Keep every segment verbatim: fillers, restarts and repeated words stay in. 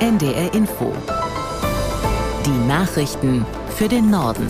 N D R Info. Die Nachrichten für den Norden.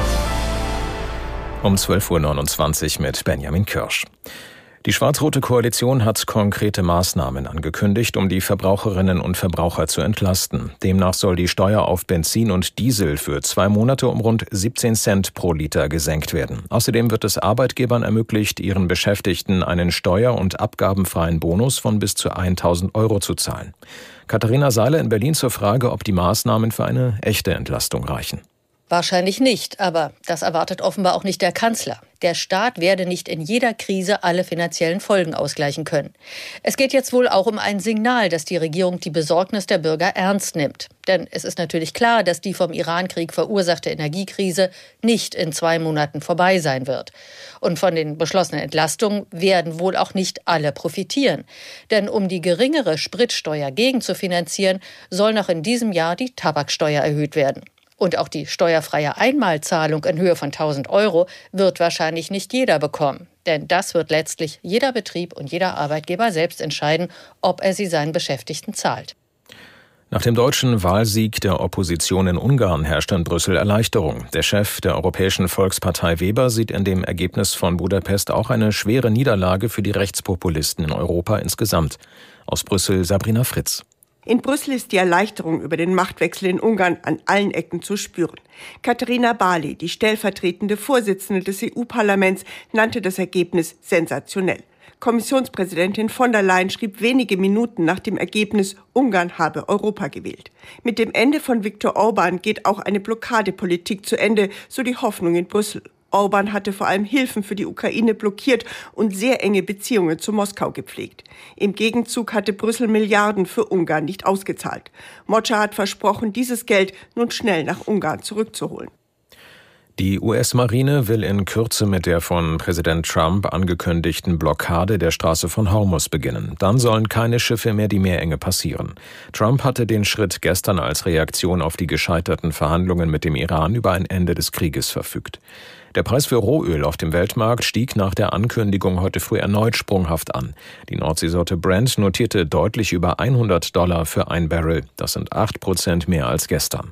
Um zwölf Uhr neunundzwanzig mit Benjamin Kirsch. Die schwarz-rote Koalition hat konkrete Maßnahmen angekündigt, um die Verbraucherinnen und Verbraucher zu entlasten. Demnach soll die Steuer auf Benzin und Diesel für zwei Monate um rund siebzehn Cent pro Liter gesenkt werden. Außerdem wird es Arbeitgebern ermöglicht, ihren Beschäftigten einen steuer- und abgabenfreien Bonus von bis zu tausend Euro zu zahlen. Katharina Seiler in Berlin zur Frage, ob die Maßnahmen für eine echte Entlastung reichen. Wahrscheinlich nicht, aber das erwartet offenbar auch nicht der Kanzler. Der Staat werde nicht in jeder Krise alle finanziellen Folgen ausgleichen können. Es geht jetzt wohl auch um ein Signal, dass die Regierung die Besorgnis der Bürger ernst nimmt. Denn es ist natürlich klar, dass die vom Irankrieg verursachte Energiekrise nicht in zwei Monaten vorbei sein wird. Und von den beschlossenen Entlastungen werden wohl auch nicht alle profitieren. Denn um die geringere Spritsteuer gegenzufinanzieren, soll noch in diesem Jahr die Tabaksteuer erhöht werden. Und auch die steuerfreie Einmalzahlung in Höhe von tausend Euro wird wahrscheinlich nicht jeder bekommen. Denn das wird letztlich jeder Betrieb und jeder Arbeitgeber selbst entscheiden, ob er sie seinen Beschäftigten zahlt. Nach dem deutschen Wahlsieg der Opposition in Ungarn herrscht in Brüssel Erleichterung. Der Chef der Europäischen Volkspartei Weber sieht in dem Ergebnis von Budapest auch eine schwere Niederlage für die Rechtspopulisten in Europa insgesamt. Aus Brüssel Sabrina Fritz. In Brüssel ist die Erleichterung über den Machtwechsel in Ungarn an allen Ecken zu spüren. Katharina Barley, die stellvertretende Vorsitzende des E U-Parlaments, nannte das Ergebnis sensationell. Kommissionspräsidentin von der Leyen schrieb wenige Minuten nach dem Ergebnis, Ungarn habe Europa gewählt. Mit dem Ende von Viktor Orbán geht auch eine Blockadepolitik zu Ende, so die Hoffnung in Brüssel. Orbán hatte vor allem Hilfen für die Ukraine blockiert und sehr enge Beziehungen zu Moskau gepflegt. Im Gegenzug hatte Brüssel Milliarden für Ungarn nicht ausgezahlt. Mocsa hat versprochen, dieses Geld nun schnell nach Ungarn zurückzuholen. Die U S-Marine will in Kürze mit der von Präsident Trump angekündigten Blockade der Straße von Hormuz beginnen. Dann sollen keine Schiffe mehr die Meerenge passieren. Trump hatte den Schritt gestern als Reaktion auf die gescheiterten Verhandlungen mit dem Iran über ein Ende des Krieges verfügt. Der Preis für Rohöl auf dem Weltmarkt stieg nach der Ankündigung heute früh erneut sprunghaft an. Die Nordseesorte Brent notierte deutlich über hundert Dollar für ein Barrel. Das sind acht Prozent mehr als gestern.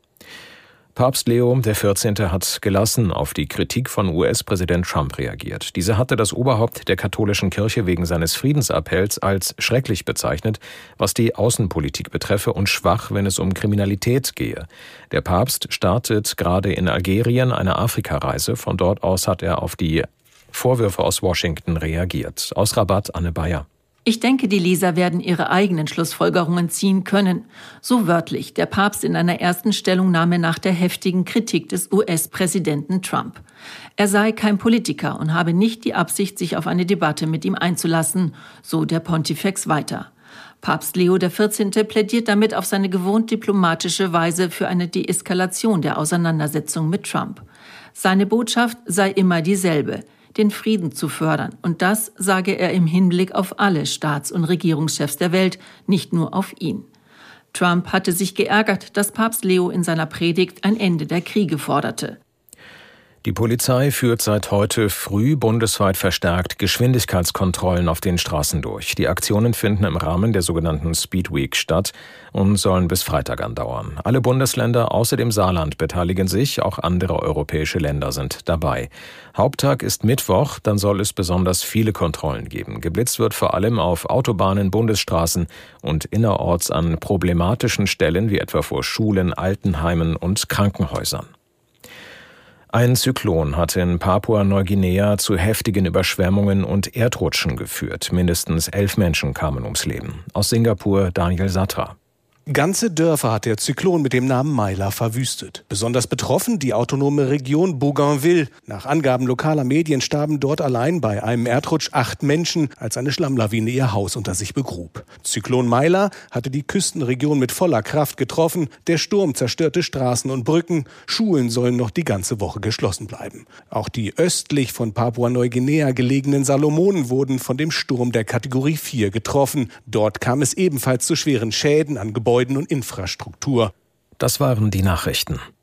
Papst Leo der vierzehnte hat gelassen auf die Kritik von U S-Präsident Trump reagiert. Dieser hatte das Oberhaupt der katholischen Kirche wegen seines Friedensappells als schrecklich bezeichnet, was die Außenpolitik betreffe und schwach, wenn es um Kriminalität gehe. Der Papst startet gerade in Algerien eine Afrikareise. Von dort aus hat er auf die Vorwürfe aus Washington reagiert. Aus Rabat Anne Bayer. Ich denke, die Leser werden ihre eigenen Schlussfolgerungen ziehen können. So wörtlich der Papst in einer ersten Stellungnahme nach der heftigen Kritik des U S-Präsidenten Trump. Er sei kein Politiker und habe nicht die Absicht, sich auf eine Debatte mit ihm einzulassen, so der Pontifex weiter. Papst Leo der vierzehnte plädiert damit auf seine gewohnt diplomatische Weise für eine Deeskalation der Auseinandersetzung mit Trump. Seine Botschaft sei immer dieselbe: den Frieden zu fördern. Und das sage er im Hinblick auf alle Staats- und Regierungschefs der Welt, nicht nur auf ihn. Trump hatte sich geärgert, dass Papst Leo in seiner Predigt ein Ende der Kriege forderte. Die Polizei führt seit heute früh bundesweit verstärkt Geschwindigkeitskontrollen auf den Straßen durch. Die Aktionen finden im Rahmen der sogenannten Speed Week statt und sollen bis Freitag andauern. Alle Bundesländer außer dem Saarland beteiligen sich, auch andere europäische Länder sind dabei. Haupttag ist Mittwoch, dann soll es besonders viele Kontrollen geben. Geblitzt wird vor allem auf Autobahnen, Bundesstraßen und innerorts an problematischen Stellen wie etwa vor Schulen, Altenheimen und Krankenhäusern. Ein Zyklon hat in Papua-Neuguinea zu heftigen Überschwemmungen und Erdrutschen geführt. Mindestens elf Menschen kamen ums Leben. Aus Singapur Daniel Satra. Ganze Dörfer hat der Zyklon mit dem Namen Maila verwüstet. Besonders betroffen die autonome Region Bougainville. Nach Angaben lokaler Medien starben dort allein bei einem Erdrutsch acht Menschen, als eine Schlammlawine ihr Haus unter sich begrub. Zyklon Maila hatte die Küstenregion mit voller Kraft getroffen. Der Sturm zerstörte Straßen und Brücken. Schulen sollen noch die ganze Woche geschlossen bleiben. Auch die östlich von Papua-Neuguinea gelegenen Salomonen wurden von dem Sturm der Kategorie vier getroffen. Dort kam es ebenfalls zu schweren Schäden an Gebäuden und Infrastruktur. Das waren die Nachrichten.